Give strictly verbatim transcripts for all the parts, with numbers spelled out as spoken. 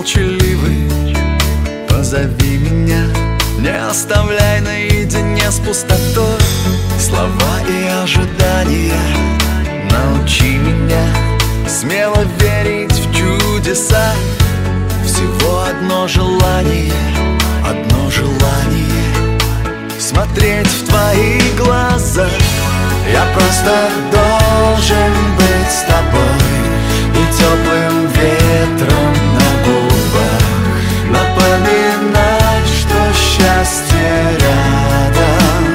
молчаливый, позови меня, не оставляй наедине с пустотой. Слова и ожидания, научи меня смело верить в чудеса. Всего одно желание, одно желание — смотреть в твои глаза. Я просто должен быть с тобой и теплым ветром на губах напоминать, что счастье рядом.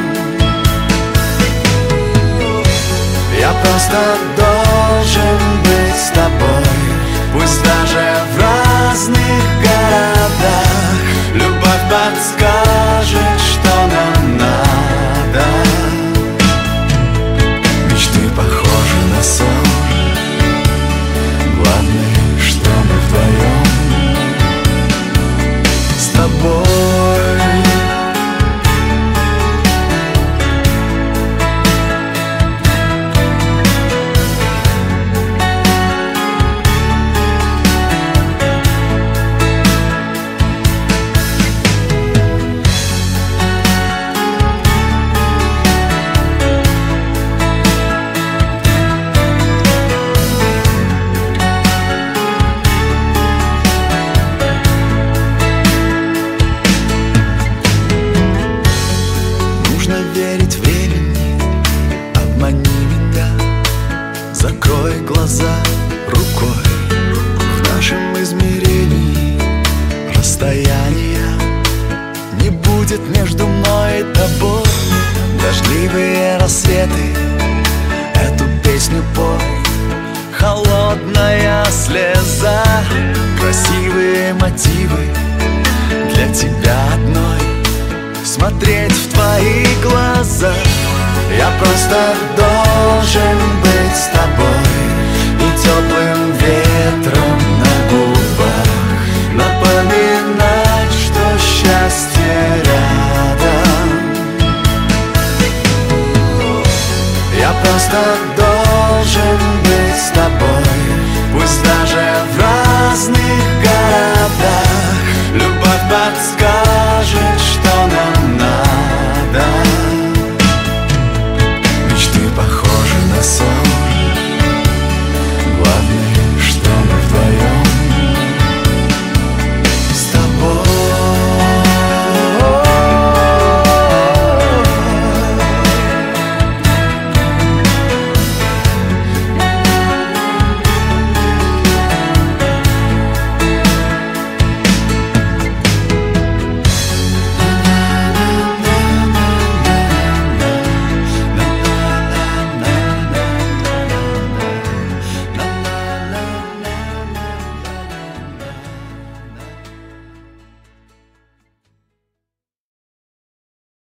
Я просто должен быть с тобой, пусть даже в разных городах. Любовь подскажет, что нам надо. Мечты похожи на сон. Главное, что мы вдвоем с тобой. Верить времени, обмани меня, закрой глаза рукой. В нашем измерении расстояния не будет между мной и тобой. Дождливые рассветы эту песню пой. Холодная слеза, красивые мотивы для тебя одной. Смотреть в твои глаза. Я просто должен быть с тобой